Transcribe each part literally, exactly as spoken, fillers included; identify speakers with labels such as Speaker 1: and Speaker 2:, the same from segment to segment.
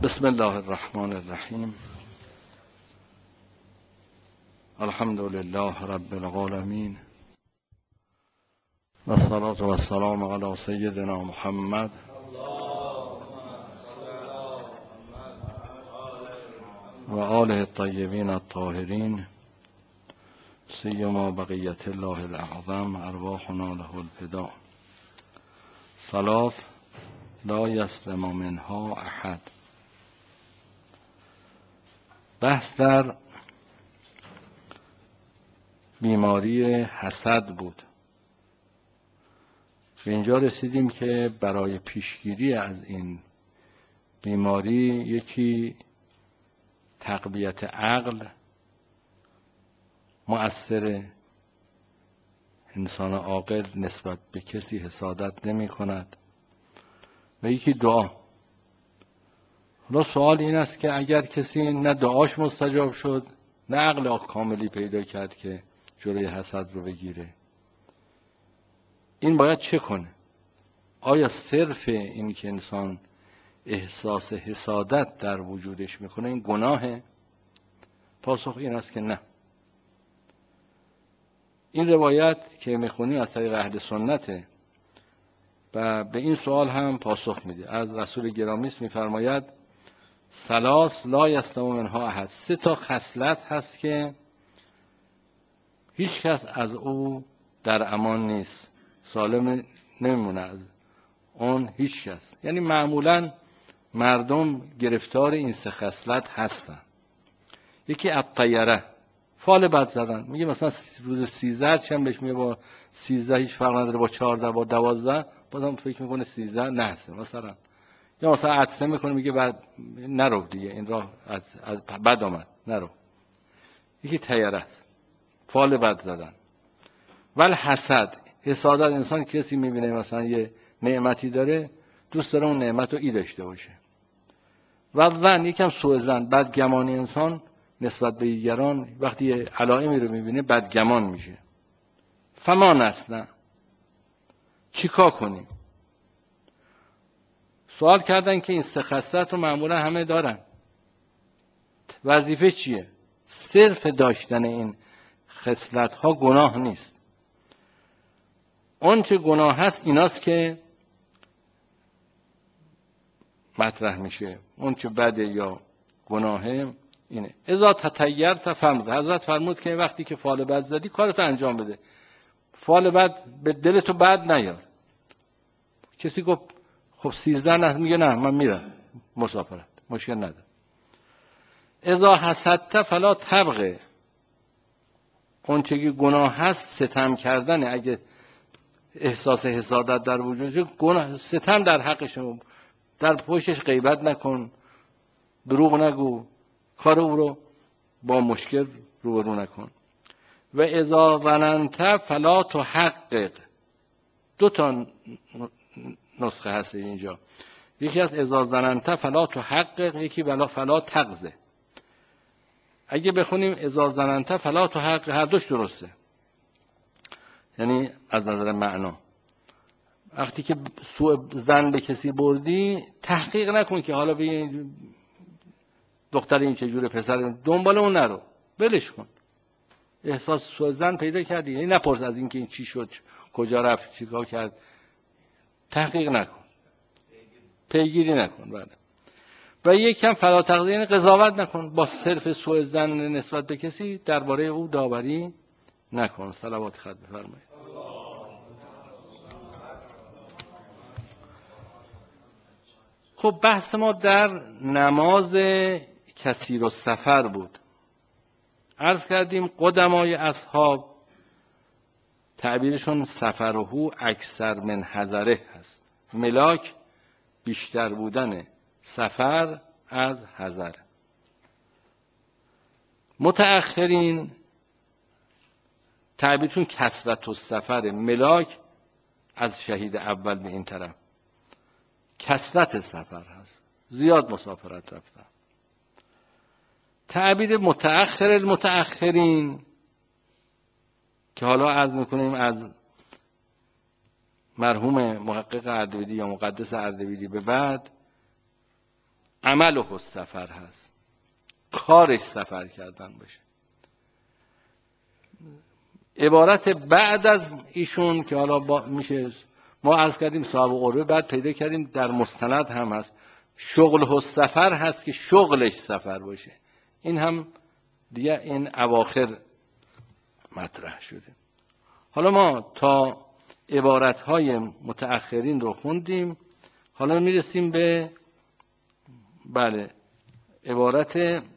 Speaker 1: بسم الله الرحمن الرحیم. الحمد لله رب العالمین و الصلاة و السلام علی سیدنا محمد و آله الطیبین الطاهرین سیما بقیت الله الاعظم ارواحنا له الفدا. ثلاث لا یسلم منها احد. بحث در بیماری حسد بود. به اینجا رسیدیم که برای پیشگیری از این بیماری یکی تقویت عقل مؤثر. انسان عاقل نسبت به کسی حسادت نمی کند. و یکی دعا. حالا سوال این است که اگر کسی نه دعاش مستجاب شد نه عقل کاملی پیدا کرد که جلوی حسد رو بگیره، این باید چه کنه؟ آیا صرف این که انسان احساس حسادت در وجودش میکنه این گناهه؟ پاسخ این است که نه. این روایت که میخونیم از طریق اهل سنته و به این سوال هم پاسخ میده. از رسول گرامی است میفرماید ثلاث لا یسلم منها احد. سه تا خصلت هست که هیچ کس از او در امان نیست، سالم نمیمونه از اون هیچ کس. یعنی معمولا مردم گرفتار این سه خصلت هستن. یکی الطیره، فال بد زدن. میگه مثلا روز سیزده چند بهش میگه با سیزده هیچ فرق نداره، با چهارده با دوازده بازم فکر میکنه سیزده نحسه مثلا. یا مثلا عطسه میکنه میگه بعد نرو دیگه، این راه از, از بد آمد نرو. یکی طیره است، فال بد زدن. ول حسد، حسادت. انسان کسی میبینه مثلا یه نعمتی داره دوست داره اون نعمت رو ای داشته باشه. و ظن، یکم سوء ظن، بدگمانی. انسان نسبت به دیگران وقتی علائمی رو میبینه بدگمان میشه. فما نسنا، چیکار کنیم؟ سوال کردن که این سه خصلت رو معمولا همه دارن، وظیفه چیه؟ صرف داشتن این خصلت ها گناه نیست. اون چه گناه هست ایناست که مطرح میشه. اون چه بده یا گناهه اینه. اذا تطیرت فمض. حضرت فرمود که وقتی که فال بد زدی کارتو انجام بده. فال بد به دلتو بد نیار. کسی گفت خب سیزده نه، میگه نه من میرم مسافرت، مشکل نداره. اذا حسدت فلا تبغ. اون چه که گناه هست ستم کردن. اگه احساس حسادت در وجودش، گناه ستم در حقش، در پشتش غیبت نکن، دروغ نگو، کار او رو با مشکل روبرو نکن. و اذا ظننت فلا تحقق. دو تا نسخه هست اینجا. یکی از اذا ظننت فلا تحقق، یکی ولا فلا تغزه. اگه بخونیم اذا ظننت فلا تحقق هر دوش درسته، یعنی از نظر معنا. وقتی که سوء ظن به کسی بردی تحقیق نکن که حالا به دختر این چجوره، پسر دنبال اون نرو، ولش کن. احساس سوء ظن پیدا کردی، یعنی نپرس از این که این چی شد، کجا رفت، چیکار کرد. تحقیق نکن، پیگیری نکن. بله. و یک کم فلا تغذیه، یعنی قضاوت نکن. با صرف سوء ظن نسبت به کسی درباره او داوری نکن. صلوات خط بفرمایید. خب بحث ما در نماز کثیر السفر بود. عرض کردیم قدمای اصحاب تعبیرشون سفرهو اکثر من حضره هست. ملاک بیشتر بودن سفر از حضر. متأخرین تعبیرشون کثرت السفر، ملاک از شهید اول به این طرف کثرت سفر هست، زیاد مسافرت رفتن. تعبیر متأخر المتأخرین که حالا عرض میکنیم از مرحوم محقق اردبیلی یا مقدس اردبیلی به بعد، عمله السفر هست، کارش سفر کردن باشه. عبارت بعد از ایشون که حالا با میشه ما عرض کردیم صاحب قربه، بعد پیدا کردیم در مستند هم هست شغل السفر هست که شغلش سفر باشه. این هم دیگه این اواخر مطرح شده. حالا ما تا عبارتهای متأخرین رو خوندیم، حالا میرسیم به بله عبارت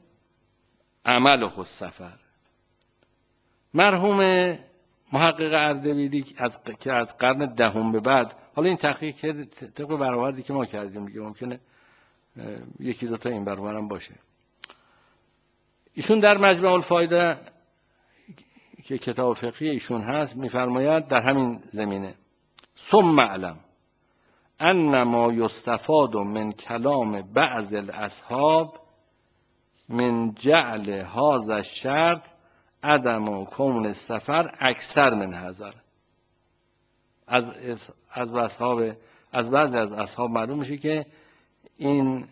Speaker 1: عمل السفر. مرحوم محقق اردبیلی از که از قرن دهم به بعد، حالا این تحقیق طبق برآوردی که ما کردیم دیگه ممکنه یکی دو تا این برآورد باشه. ایشون در مجمع الفایده که کتاب فقهی ایشون هست میفرماید در همین زمینه ثم اعلم ان ما یستفاد من کلام بعض الاصحاب من جعل هذا الشرط عدم و کون السفر اکثر من حذر. از از اصحاب از بعضی از اصحاب معلوم میشه که این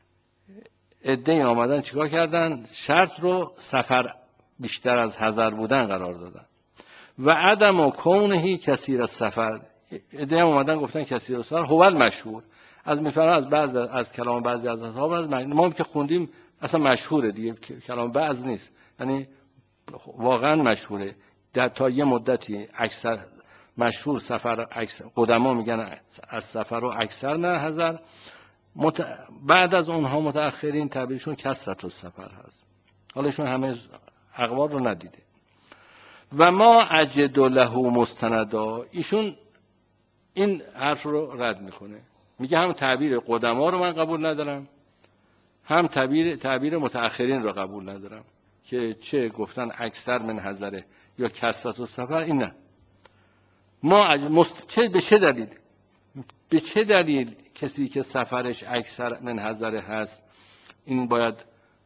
Speaker 1: عده آمدن چیکار کردن؟ شرط رو سفر بیشتر از حذر بودن قرار دادن. و عدم و کونه کثیر السفر، عده آمدن گفتن کثیر السفر هو المشهور. از میفرما از بعض از کلام بعضی از اصحاب از ما که خوندیم اصلا مشهوره دیگه، کلام بعض نیست، یعنی واقعا مشهوره. در تا یه مدتی اکثر مشهور سفر اکثر قدما میگن از سفر و اکثر نه حذر. مت... بعد از اونها متأخرین تعبیرشون کثرت السفر هست. حالا ایشون همه اقوال رو ندیده. و ما اجد له مستندا، ایشون این حرف رو رد میکنه، میگه هم تعبیر قدما رو من قبول ندارم، هم تعبیر تعبیر متأخرین رو قبول ندارم که چه گفتن اکثر من حذره یا کثرت السفر. این نه. ما مست... چه به چه دلیل به چه دلیل کسی که سفرش اکثر من حذره هست این باید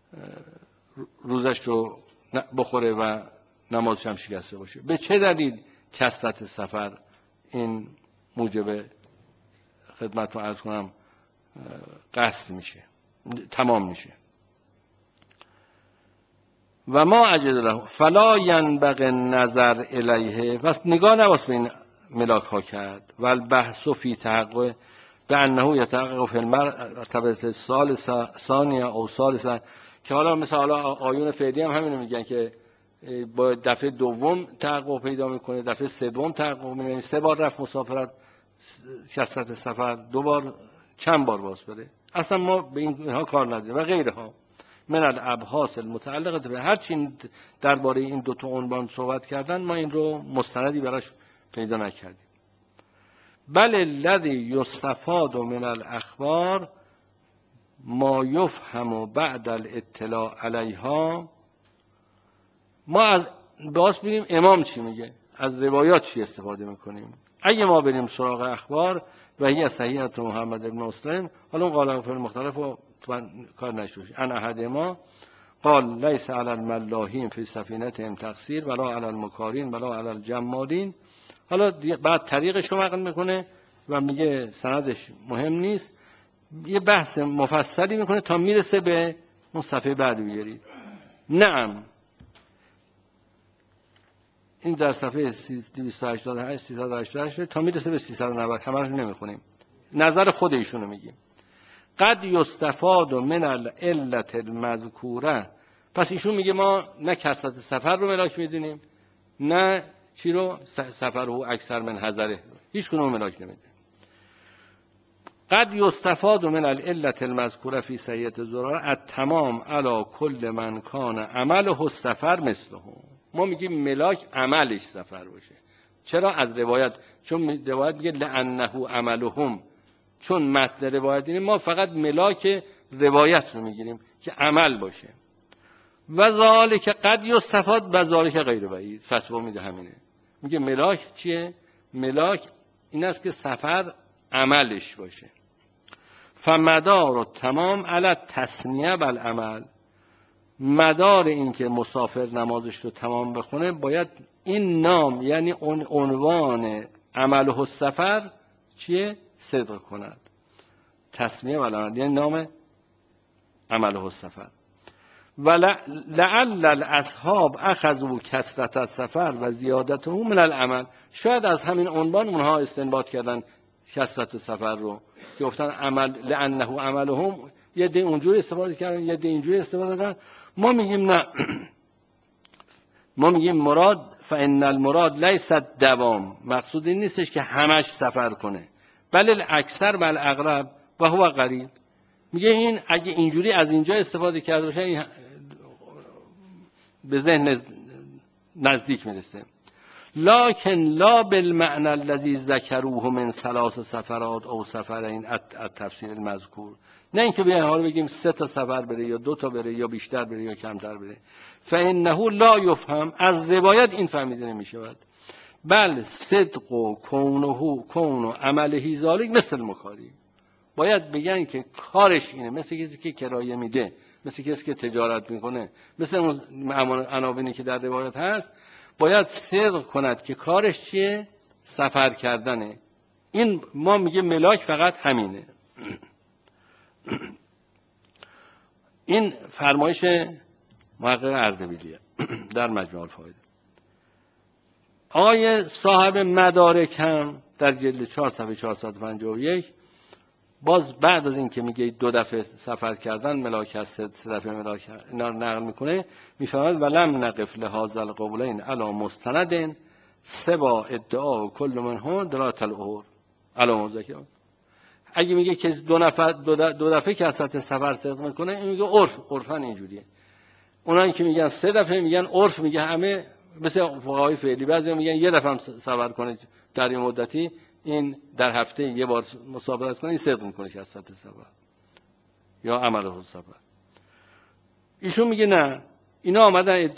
Speaker 1: روزش رو بخوره و نمازش هم شکسته باشه؟ به چه دلیل کثرت سفر این موجب خدمتتون عرض کنم قصد میشه، تمام میشه؟ و ما اجد له فلا ینبغی النظر الیه، پس نگاه نباید به این ملاک ها کرد. و البحث فی تحقق به انه یتحقق فی المرتبه الثالثه ثانیه او ثالثه، که حالا مثلا حالا آیون فعلی هم همینو میگن که با دفعه دوم تحقق پیدا میکنه، دفعه سوم تحقق میکنه، سه بار رفت مسافرت کثرت سفر، دو بار چند بار باز بره. اصلا ما به اینها کار نداریم. و غیرها من الابحاث المتعلقه به هر چی درباره این دو تا عنوان صحبت کردن، ما این رو مستندی براش پیدا نکردیم. بل الذی یستفاد من الاخبار ما یفهم بعد الاطلاع علیها. ما از باز ببینیم امام چی میگه، از روایات چی استفاده میکنیم. اگه ما بریم سراغ اخبار و هی صحیحه محمد ابن مسلم، حالا اون قال فعل مختلف رو کار نشوش ان احد ما قال لیس علی الملاحین فی سفینتهم تقصیر ولا علی المکارین ولا علی الجمالین. حالا بعد طریقش رو نقل میکنه و میگه سندش مهم نیست، یه بحث مفصلی میکنه تا میرسه به اون صفحه بعد بیارید. نعم این در صفحه دویست و هشتاد و هشت سیصد و هشتاد و هشت تا میرسه به سیصد و نود، همه رو نمیخونیم، نظر خود ایشونو میگیم. قد یستفاد من العلت المذکوره، پس ایشون میگه ما نه کثرت سفر رو ملاک میدونیم نه چی رو سفر رو اکثر من حذره، هیچ کدوم ملاک نمیدونیم. قد یستفاد من العلت المذکوره فی صحیحه الزراره التمام علی کل من کان عمله السفر مثله. ما میگیم ملاک عملش سفر باشه. چرا؟ از روایت، چون روایت میگه لانه عملهم، چون متن روایت اینه ما فقط ملاک روایت رو میگیریم که عمل باشه. و ذالک قد یستفاد و ذالک غیر بعید، فتوا میده همینه، میگه ملاک چیه؟ ملاک این است که سفر عملش باشه. فمدار تمام علی تسنیه بالعمل، مدار این که مسافر نمازش رو تمام بخونه باید این نام یعنی اون عنوان عمله السفر چیه؟ صدق کند. تسمیه بالعمل یعنی نام عمله السفر. و لعل الاصحاب اخذوا کثرت السفر و زیادته من العمل. شاید از همین عنوان اونها استنباط کردن کثرت سفر رو، که گفتن عمل لانه عملهم. یه دی اونجوری استفاده کردن، یه دی اینجوری استفاده کردن. ما میگیم نه، ما میگیم مراد فان المراد لیس الدوام، مقصود این نیستش که همش سفر کنه، بل اکثر بل اغلب و هو قریب. میگه این اگه اینجوری از اینجا استفاده کرده باشه این به ذهن نزدیک میرسه. لکن لا بالمعنى الذي ذكروه من ثلاث سفرات او سفرین التفسیر المذکور. نه اینکه بیان حالا بگیم سه تا سفر بره یا دو تا بره یا بیشتر بره یا کمتر بره. فانه لا یفهم، از روایت این فهمیده نمیشه. بل صدق و کونه کون و عمله ذالک مثل مکاری. باید بگن که کارش اینه، مثل کسی که کرایه میده، مثل کسی که تجارت میکنه، مثل اون عناوینی که در روایت هست. باید صدق کند که کارش چیه؟ سفر کردنه. این ما میگه ملاک فقط همینه. این فرمایش محقق اردبیلیه در مجموع الفوائد. آقای صاحب مدارک هم در جلد چهار صفحه چهارصد و پنجاه و یک باز بعد از این که میگه دو دفعه سفر کردن ملاک هست، سه دفعه ملاک اینا رو نقل میکنه، میفهمد ولم نقف لهذا القولین علی مستند سبا ادعا و کل منهم دلالت العهور علی مذکر. اگه میگه که دو نفر دو دفعه کثرت سفر صدق میکنه، این میگه عرف عرفا اینجوریه. اونایی که میگن سه دفعه میگن عرف میگه همه مثل فقهای فعلی. بعضی میگن یه دفعه هم سفر کنه در این مدتی، این در هفته یه بار مسافرت کنه، این صدق میکنه که کثرت سفر یا عمله سفر. ایشون میگه نه، اینا آمدن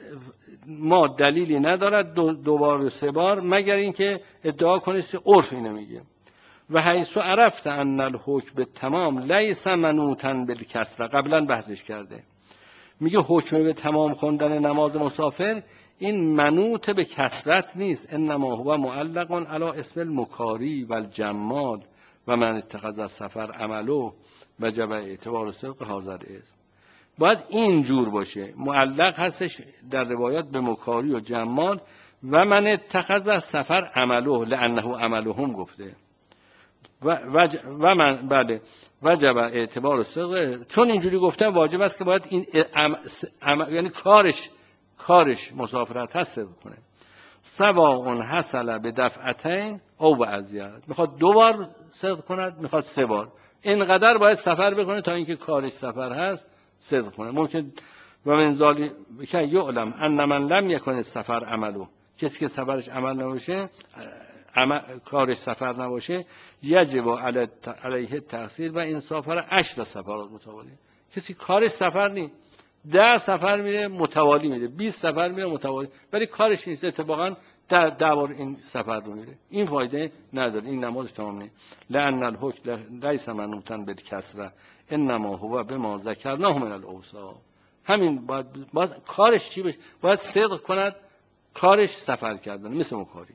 Speaker 1: ما دلیلی ندارد دو, دو بار و سه بار، مگر اینکه ادعا کنید که عرف اینو میگه. و حیث عرفت ان الحکم به تمام لیس منوطا بالکسره، قبلا بحثش کرده. میگه حکم به تمام خوندن نماز مسافر این منوط به کثرت نیست، انما هو معلق علی اسم المکاری و الجمال و من اتخذ السفر عمله وجب اعتبار صدق هذا الاسم. باید این جور باشه، معلق هستش در روایات به مکاری و جمال و من اتخذ السفر عمله لانه عملهم گفته و وج... و من بله وجب اعتبار صدق، چون اینجوری گفتن واجب است که باید این ام... ام... یعنی کارش کارش مسافرت هست صدق کنه. سواء حصل به دفعتین او به ازیاد، میخواد دو بار صدق کند میخواد سه بار، اینقدر باید سفر بکنه تا اینکه کارش سفر هست صدق کنه. ممکن و من ذالی که یعلم ان من لم یکن سفر عملو، کسی که سفرش عمل نباشه، عمل کارش سفر نباشه، یجب علیه تقصیر و این سفر عشر سفرات متوالی. کسی کارش سفر نیست، ده سفر میره متوالی میره، بیست سفر میره متوالی، ولی کارش نیست، اتفاقا ده, ده بار این سفر رو میره، این فایده نداره، این نمازش تمام نیست. لأن الحکم لیس منوطا بالکسره انما هو بما ذکرناه من الاوصاف. همین باید, باید کارش چی بشه؟ باید صدق کند کارش سفر کردن، مثل مکاری.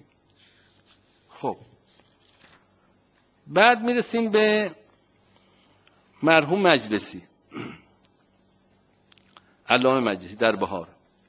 Speaker 1: خب بعد میرسیم به مرحوم مجلسی، علامه مجلسی در بهار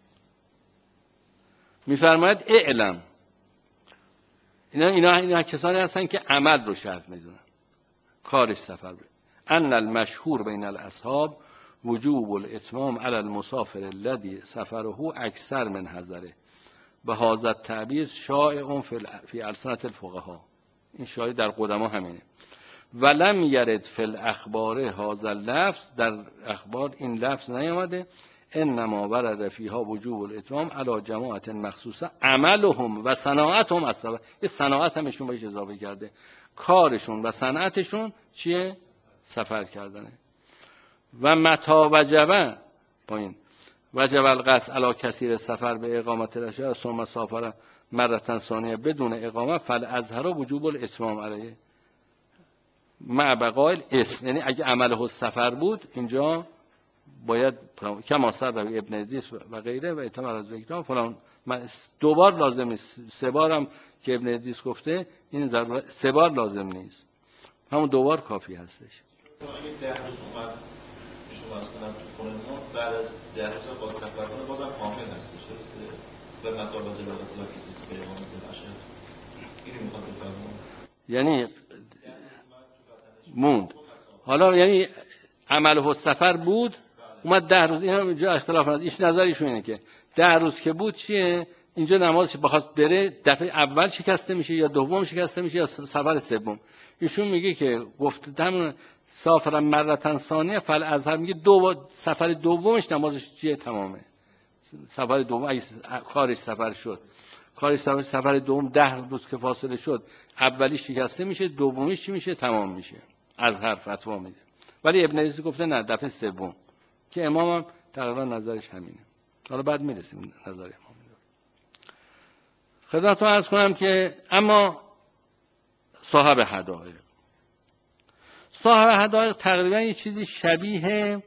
Speaker 1: میفرماید اعلم، اینا اینا اینا کسانی هستن که عمل رو شرط میدونن، کارش سفر بره. ان المشهور بین الاصحاب وجوب الاتمام علی المسافر الذي سفره اکثر من حضره به هذا التعبیر شایع فی السنة الفقهاء. این شایع در قدما همینه. ولم یرد فی الاخبار هذا اللفظ، در اخبار این لفظ نیامده. انما ورد فیها وجوب الاتمام علی جماعت مخصوصه عملهم و صناعتهم السفر. یه صناعت همشون بهش اضافه کرده، کارشون و صنعتشون چیه؟ سفر کردنه. و متا وجبه پایین وجب القصد علی کثیر سفر به اقامت الاشیاء ثم سافر مرة ثانیه بدون اقامه فالازهر وجوب الاتمام علیه مع بقاء الاسم. یعنی اگه عمله سفر بود اینجا باید کما سر ابن ادریس و غیره و اتمام از ذکر فلان دو بار لازم نیست، سه بار هم که ابن ادریس گفته این ضرورت سه بار لازم نیست، همون دو بار کافی هستش.
Speaker 2: که شما از کنم تو خونه ما بعد از ده روز باز سفر کنه بازم حامل هستش درسته؟ و مطالب جلالت الله کسی است که امام بشه اینو میخواد بفرمایید.
Speaker 1: یعنی موند حالا یعنی عمله السفر بود اومد ده روز، این هم اینجا اختلاف نداره، ایش نظرشون اینه که ده روز که بود چیه اینجا نمازش بخواد بره دفعه اول شکسته میشه یا دوم شکسته میشه یا سفر سوم. ایشون میگه که گفتم سافر مرتن ثانیه فل ازهر، میگه دو سفر دومش نمازش چیه تمامه. سفر دوم اگه کارش سفر شد کارش سفر سفر دوم ده روز که فاصله شد اولی شکسته میشه دومیش چی میشه تمام میشه. ازهر فتوا میده. ولی ابن عزیز گفته نه دفعه سوم که امام هم تقریبا نظرش همینه. حالا بعد میرسیم نظر امام. خدمتتون عرض کنم که اما صاحب هدایق صاحب هدایق تقریبا یه چیزی شبیه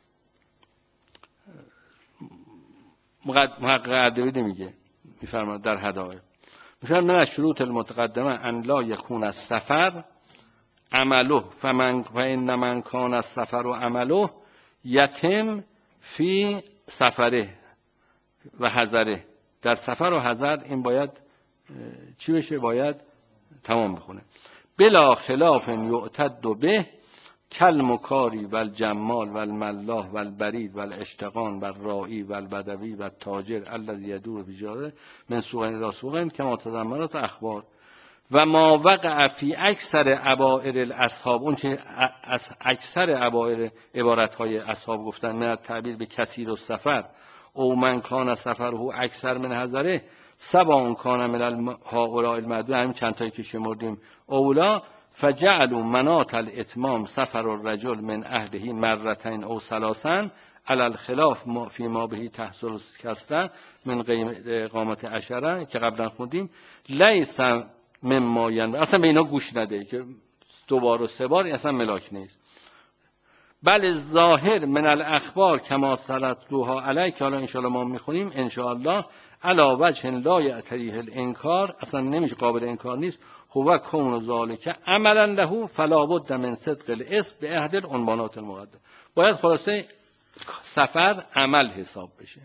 Speaker 1: محقق اردبیلی میگه، میفرماد در هدایق میفرماد من از شروط المتقدمه ان لا یکون السفر عمله فمن فإن من کان السفر و عمله یتم فی سفره و حضره. در سفر و حضر این باید چی بشه؟ باید تمام بخونه. بلا خلاف یعتد به کالمکاری و الجمال و الملاح و البرید و الاشتغان و الرائی و البدوی و التاجر الذی یدور بجاره من سوق الی سوق کما تضمنت اخبار و ما وقع فی اکثر ابائر الاصحاب. اون چه اکثر ابائر عبارت‌های اصحاب گفتن من تعبیر به کثیر السفر او من کان سفره اکثر من حضره سبا کان من هؤلاء المعدود، همین چند تایی که شمردیم اولا فجعلوا مناط الاتمام سفر الرجل من اهله مرتين او ثلاثا علی الخلاف فی ما به تحصل کسره من قامت عشره که قبلا خوندیم لیس مما ین اصلا به اینا گوش نده که دوبار و سه بار اصلا ملاک نیست. بل ظاهر من الاخبار کما سردوها علی که حالا انشاءالله ما میخونیم انشاءالله علا وجه لا یعتریه الانکار، اصلا نمیشه قابل انکار نیست. هو کون ذالک عملا له فلا بد من صدق الاسم به احد العنوانات المقدمه. باید خلاصه سفر عمل حساب بشه.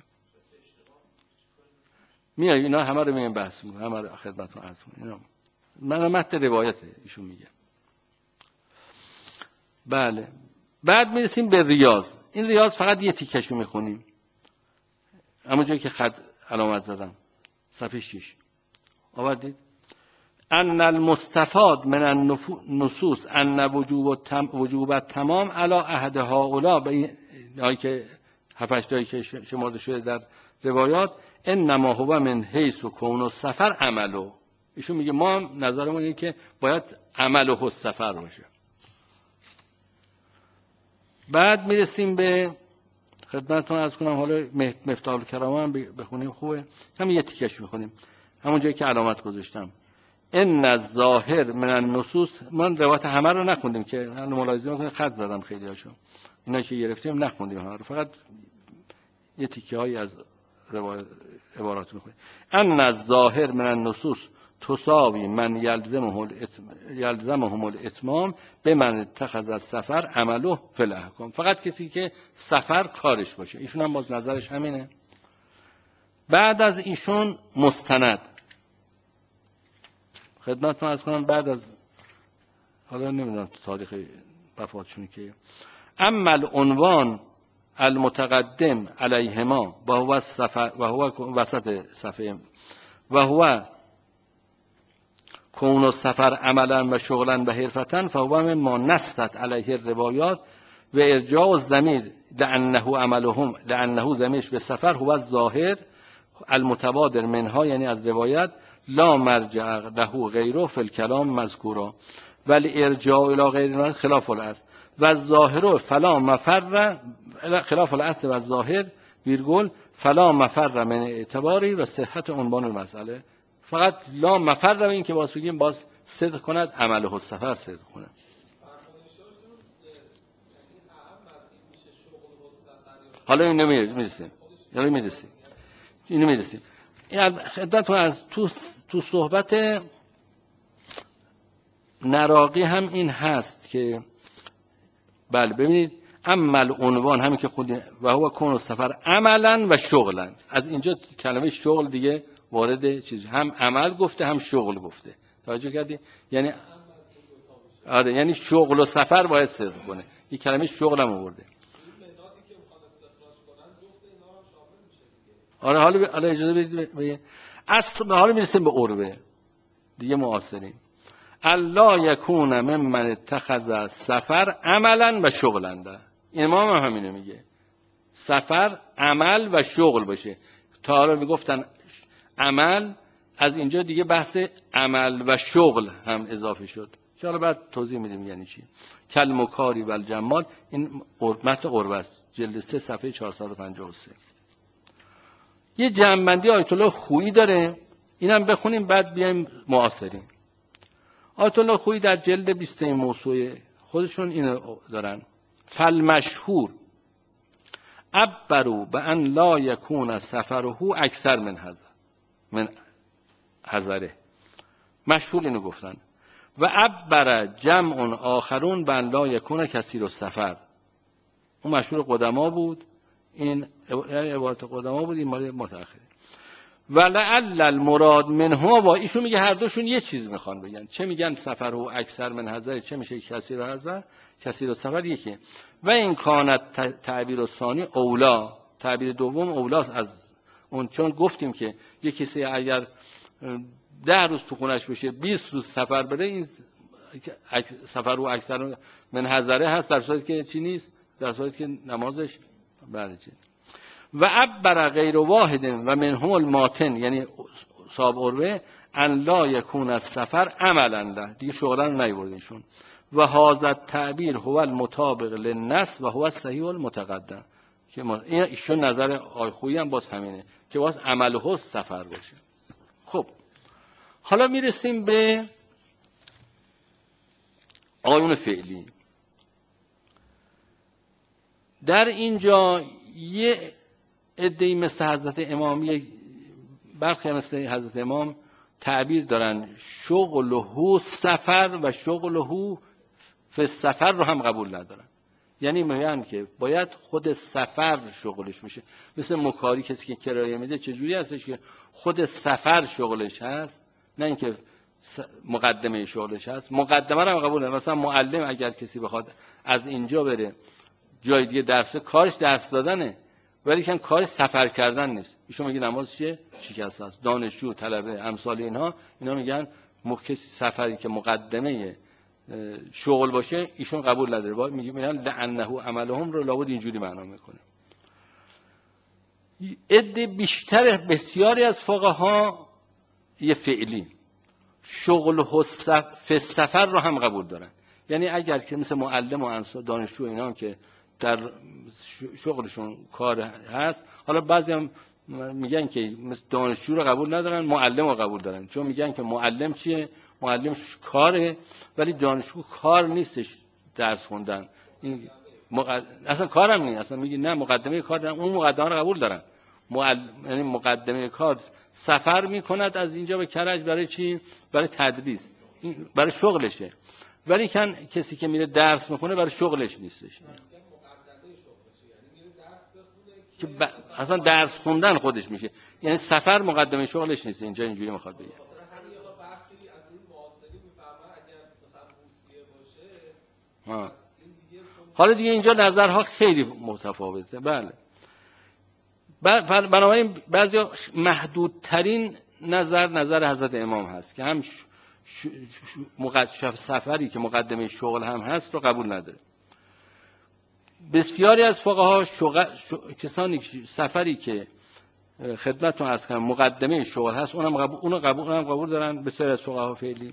Speaker 1: میاد اینا همه رو میگم بحث میکنم، همه رو خدمتتون عرض میکنم. من متن روایته ایشون میگه. بله بعد میرسیم به ریاض. این ریاض فقط یه تیکشو میخونیم همون جایی که خط علامت زدم صفحه شش آوردید. ان المستفاد من النصوص ان وجوب التم وجوب التمام علی احد هؤلاء، به اینایی که هفت تایی که شمرده شده در روایات انما هو من حیث کون السفر عمله. ایشون میگه ما نظرمون اینه که باید عمله السفر باشه. بعد میرسیم به خدمتتون عرض کنم حالا مفتاح الکرامه هم بخونیم خوبه، هم یه تیکش میخونیم همون جایی که علامت گذاشتم. ان الظاهر من النصوص، من روایت همه رو نخوندیم که ملاحظه میکنید خط زدم خیلی هاشو، اینا که گرفتیم نخوندیم همه رو، فقط یه تیکه هایی از روایت عبارات میخونیم. ان الظاهر من النصوص تساوی من یلزمه الاتم... یلزمهم الاتمام به من اتخذ السفر عمله فی الاحکام. فقط کسی که سفر کارش باشه. ایشون هم باز نظرش همینه. بعد از ایشون مستند خدمتتون عرض کنم بعد از حالا نمیدونم تاریخ وفاتشون که اما العنوان المتقدم علیهما و هو السفر و هو وسط صفحه و هو کون السفر عملا و شغلا و حرفتا فهو مما نصت علیه الروایات و ارجاع الضمیر لانه عملهم لانه ضمیرش به سفر هو الظاهر المتبادر منها، یعنی از روایت لا مرجع له غیره فی الکلام مذکورا ولی ارجاع الی غیر خلاف الاصل و الظاهر فلا مفر خلاف الاصل و الظاهر ویرگول فلا مفر من اعتباری و صحت عنوان المسئله. فقط لا مفر رو این که باز بگیم باز صدق کند عمله السفر صدق کند. حالا اینو میرسیم یعنی میرسیم اینو میرسیم این خدمتتون از تو تو صحبت نراقی هم این هست که بله ببینید اما العنوان همین که خودی و هو کون السفر عملا و شغلا، از اینجا کلمه شغل دیگه وارد چیز، هم عمل گفته هم شغل گفته، توجه کردی؟ یعنی آره، یعنی شغل و سفر باید صدق کنه. این کلمه شغل هم آورده. آره حالا حالا اجازه بدید اصل حالا میرسیم به عربه دیگه معاصرین. الله یکون ممن اتخذ سفر عملا و شغلا. امام هم همینو میگه، سفر عمل و شغل باشه. تا حالا میگفتن عمل، از اینجا دیگه بحث عمل و شغل هم اضافه شد که حالا بعد توضیح میدیم یعنی چی. کلم و کاری و الجمال، این متن قربه است، جلد سه صفحه چهارصد و پنجاه و سه. یه جمع‌بندی آیت الله خویی داره، اینم بخونیم بعد بیایم معاصرین. آیت الله خویی در جلد بیست موسوعه خودشون اینو دارن: فالمشهور عبروا بان لا یکون سفره اکثر من هذا من حضره. مشهور اینو گفتن. و عبر جمع آخرون بان لا یکون کثیر السفر. اون مشهور قدما بود، این عبارت قدما بود، این مال متأخر. ولعل المراد منها، و ایشون میگه هر دوشون یه چیز میخوان بگن. چه میگن سفر و اکثر من حضر، چه میشه کثیر حضر، کثیر السفر یکی. و این کانت تعبیر ثانی اولا، تعبیر دوم اولاست از اون، چون گفتیم که یه کسی اگر ده روز تو خونش بشه بیست روز سفر بره، این سفر و اکثر من حضره هست، در صورتی که چی نیست، در صورتی که نمازش بله چی. و عبر غیر واحد و منهم الماتن، یعنی صاحب عروه، ان لا یکون السفر عملا له، دیگه شغلا رو نیوردیشون. و هذا التعبیر هو المطابق للنص و هو الصحیح المتقدم، که ایشون نظر آقای خویی هم باز همینه که باز عمل و سفر باشه. خب حالا میرسیم به آیون فعلی. در اینجا یه عده‌ای مثل حضرت امامی، برخی مثل حضرت امام تعبیر دارن شغله سفر و شغله فی السفر رو هم قبول ندارن. یعنی میگن که باید خود سفر شغلش میشه. مثل مکاری، کسی که کرایه میده چجوری هستش که خود سفر شغلش هست، نه اینکه مقدمه شغلش هست. مقدمه رو هم قبول ندارن. مثلا معلم اگر کسی بخواد از اینجا بره جای دیگه درس، کارش درس دادنه، ولی که کارش سفر کردن نیست. ایشون میگه نماز چیه؟ شکست است. دانشجو، طلبه، امثال اینها، اینا میگن کسی سفری که مقدمه شغل باشه ایشون قبول نداره. میگه میگن لعنه عملهم رو لابد اینجوری معنا میکنه. عده بیشتر بسیاری از فقها یه فعلی شغل و سفر رو هم قبول دارن. یعنی اگر که مثل معلم و امثال دانشجو اینا هم که در شغلشون کار هست، حالا بعضی هم میگن که مثل دانشجو رو قبول ندارن، معلم رو قبول دارن، چون میگن که معلم چیه؟ معلم کاره، ولی دانشجو کار نیستش درس خوندن، این مقد... اصلا کارم نیست. اصلا میگه نه مقدمه کار دارن، اون مقدمه رو قبول دارن. معلم یعنی مقدمه کار سفر میکند از اینجا به کرج، برای چی؟ برای تدریس، برای شغلشه. ولی کن کسی که میره درس میخونه برای شغلش نیستش، که ب... اصلا درس خوندن خودش میشه. یعنی سفر مقدمه شغلش نیست. اینجا اینجوری میخواد بگه. ها. حالا دیگه اینجا نظرها خیلی متفاوته. بله. بنابراین بعضی محدودترین نظر نظر حضرت امام هست که هم ش... ش... ش... سفری که مقدمه شغل هم هست رو قبول نداره. بسیاری از فقها شغل... ش... کسانی سفری که خدمتتون عرض کردم مقدمه شغل هست اونم قبول اونو قبول اونم قبول دارن. بسیاری از فقها فعلی.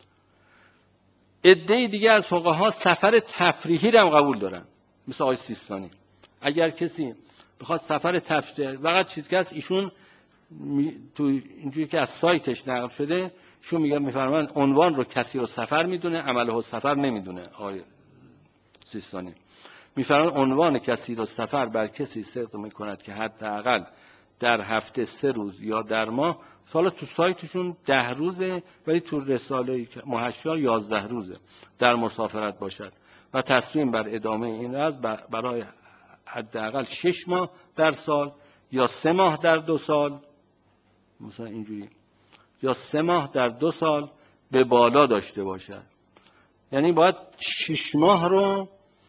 Speaker 1: عده دیگه از فقها سفر تفریحی رو هم قبول دارن، مثل آقای سیستانی. اگر کسی بخواد سفر تفریحی، فقط چیز که هست ایشون می... تو اینجوری که از سایتش نقل شده، ایشون میگه میفرمان عنوان رو کثیر السفر میدونه، عمله السفر نمیدونه. آقای سیستانی میفرمان عنوان کثیر السفر بر کسی صدق میکند که حداقل در هفته سه روز یا در ماه، حالا تو سایتشون ده روزه ولی تو رساله محشا یازده روزه در مسافرت باشد. و تصمیم بر ادامه این وضع برای حداقل شش ماه در سال یا سه ماه در دو سال، مثلا اینجوری، یا سه ماه در دو سال به بالا داشته باشد. یعنی باید شش ماه رو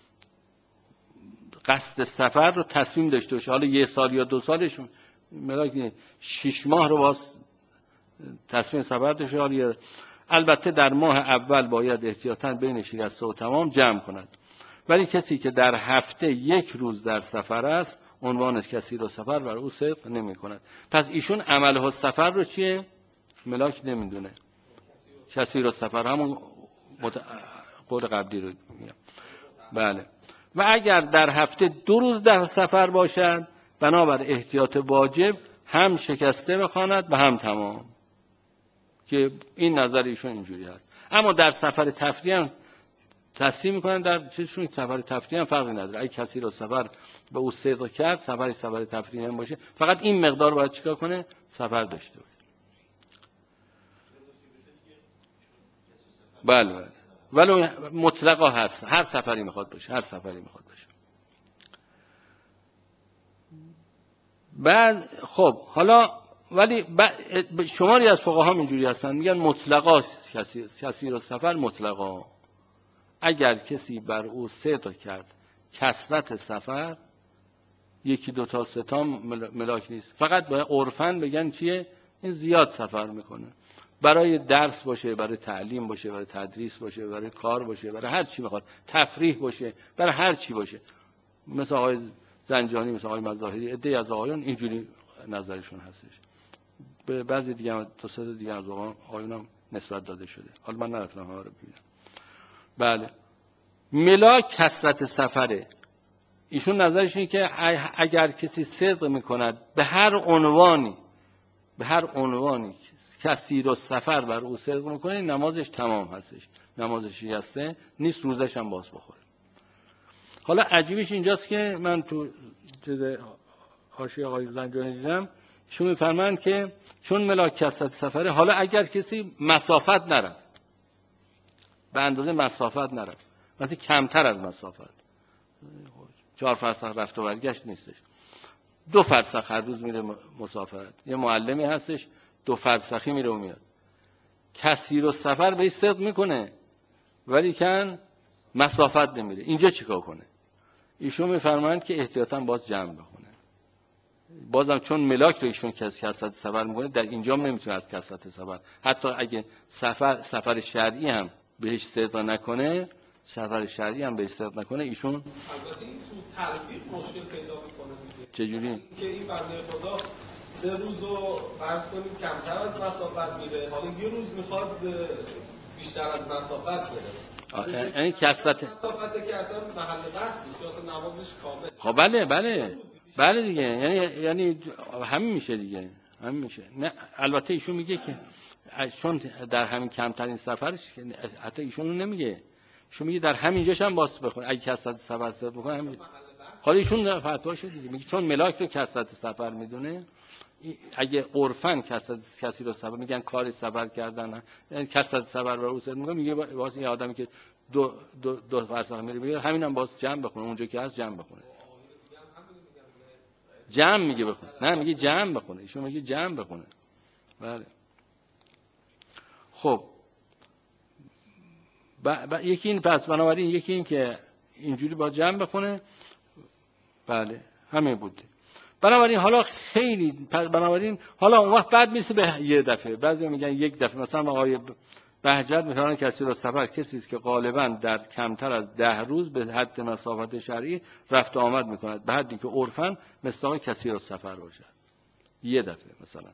Speaker 1: قصد سفر رو تصمیم داشته باشه. حالا یه سال یا دو سالش ملاک شش ماه رو باز تصمیم سفر داشته. حالا البته در ماه اول باید احتیاطاً بین شکسته و تمام جمع کند، ولی کسی که در هفته یک روز در سفر است عنوانش کسی رو سفر بر او صدق نمی کند. پس ایشون عمله سفر رو چیه؟ ملاک نمیدونه. کسی رو سفر همون قول قبلی رو میگم. بله. و اگر در هفته دو روز در سفر باشد بنابر احتیاط واجب هم شکسته بخواند و هم تمام، که این نظر ایشون اینجوری هست. اما در سفر تفریحی هم تصمیم میکنن، در چیزشون سفر تفریحی هم فرقی نداره. اگه کسی رو سفر به او صدق کرد سفر سفر تفریحی هم باشه، فقط این مقدار باید چیکار کنه؟ سفر داشته باشه. بله بله. ولی مطلقا هست، هر سفری میخواد باشه، هر سفری میخواد باشه. بعد خب حالا ولی شماری از فقها اینجوری هستن، میگن مطلقا کسی کسی رو سفر مطلقا، اگر کسی بر او صدق کرد کثرت سفر یکی دو تا سه تا ملاک نیست، فقط باید عرفاً بگن چیه؟ این زیاد سفر میکنه، برای درس باشه، برای تعلیم باشه، برای تدریس باشه، برای کار باشه، برای هر چی میخواد، تفریح باشه، برای هر چی باشه. مثل آقای زنجانی، مثل آقای مظاهری، عده‌ای از آقایون اینجوری نظرشون هستش. به بعضی دیگه هم تا سه دیگه از آقایون هم نسبت داده شده. حالا من نرفتم ها رو ببینم. بله. ملاک کثرت سفره. ایشون نظرش اینه که اگر کسی صدق میکند به هر عنوانی، به هر عنوانی کسی رو سفر بر او صدق میکنه، نمازش تمام هستش، نمازش شکسته نیست، روزش هم باز بخوره. حالا عجیبش اینجاست که من تو حاشیه آقای زنجانی دیدم، ایشون میفرمایند که چون ملاک کثرت سفره، حالا اگر کسی مسافت نرفت، به اندازه مسافت نرفت، مثلا کمتر از مسافت، چهار فرسخ رفت و برگشت نیستش، دو فرسخ هر روز میره مسافرت، یه معلمی هستش دو فرسخی میره و میاد، کسی رو سفر به صدق میکنه ولی کن مسافت نمیره، اینجا چیکار کنه؟ ایشون میفرمایند که احتیاطاً باز جمع بخونه. بازم چون ملاک رو ایشون که از کثرت سفر میکنه، در اینجا نمیتونه از کثرت سفر، حتی اگه سفر سفر شرعی هم بهش صدق نکنه، سفر شرعی هم بهش صدق نکنه، ایشون
Speaker 3: البته این تو تلفیق مشکل پیدا میکنه دیگه.
Speaker 1: چجوری؟
Speaker 3: که این بنده خدا سه روز رو فرض کنیم کمتر از مسافت میره، حالا یه روز میخواد بیشتر از مسافت بره،
Speaker 1: یعنی کثرت
Speaker 3: مسافته که اصلا محل بحث نیست، اصلا نمازش کامل.
Speaker 1: خب بله بله بله دیگه، یعنی یعنی همین میشه دیگه، همین میشه. نه البته ایشون میگه که چون در همین کمترین سفرش، حتی ایشون رو نمیگه، ایشون میگه در همینجاش هم باز بخونه اگه کثرت سفر صد بکنه همین. حالا ایشون فتواشه دیگه، میگه چون ملاک رو کثرت سفر میدونه، اگه عرفاً کثرت کسی رو سفر میگن کاری سفر کردن، یعنی کثرت سفر رو صد میگه، میگه واسه این آدمی که دو دو دو فرسخ میره میگه همینم باز جمع بخونه، اونجا که هست جمع بخونه، جمع میگه بخونه، نه میگه جمع بخونه، ایشون میگه جمع بخونه. بله. خب ب... ب... یکی این، پس بنابراین یکی این که اینجوری با جمع بخونه. بله همین بود. بنابراین حالا خیلی بنابراین حالا اون وقت بعد میشه به یه دفعه، بعضی میگن یک دفعه، مثلا آقای بهجت میتونن کسی رو سفر، کسی است که غالبا در کمتر از ده روز به حد مسافت شرعی رفت و آمد میکند، به حدی که عرفاً مستاق کسی رو سفر باشد، یه دفعه. مثلا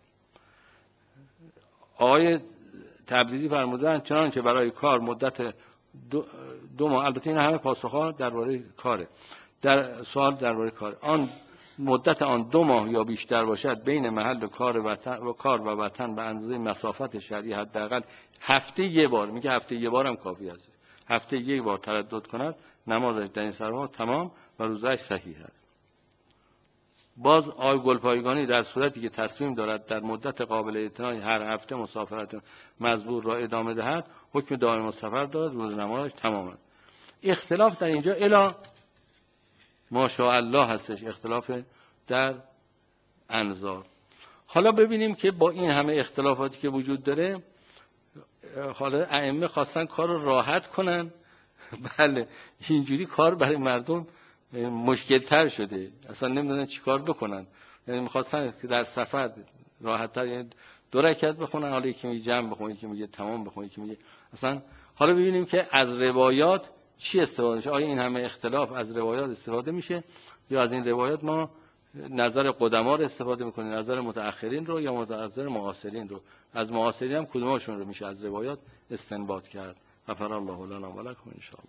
Speaker 1: آقای تبریزی فرمودن چنانچه برای کار مدت دو, دو ماه، البته این همه پاسخ‌ها درباره کاره، در سوال درباره کار، آن مدت آن دو ماه یا بیشتر باشد، بین محل کار وطن و کار و وطن به اندازه مسافت شرعی حداقل هفته یک بار، میگه هفته یک بار هم کافی است، هفته یک بار تردد کند، نمازش در این سرها تمام و روزش صحیح است. باز آقای گلپایگانی در صورتی که تصمیم دارد در مدت قابل اعتنایی هر هفته مسافرت مزبور را ادامه دهد، حکم دائم السفر دارد، روز نمازش تمام است. اختلاف در اینجا الا ماشاءالله هستش، اختلاف در انظار. حالا ببینیم که با این همه اختلافاتی که وجود داره، حالا ائمه خواستن کار رو راحت کنن. بله اینجوری کار برای مردم مشکل تر شده، اصلا نمیدونن چی کار بکنن. یعنی میخواستن که در سفر راحت تر، یعنی دو رکعت بخونن، حالا یکی میگه جمع بخون، یکی میگه تمام بخون، یکی میگه اصلا. حالا ببینیم که از روایات چی استفاده میشه. آیا این همه اختلاف از روایات استفاده میشه یا از این روایات ما نظر قدما رو استفاده میکنیم، نظر متأخرین رو یا نظر معاصرین رو؟ از معاصرین هم کدومشون رو میشه از روایات استنباط کرد؟ غفر الله لنا و لکم ان شاء الله.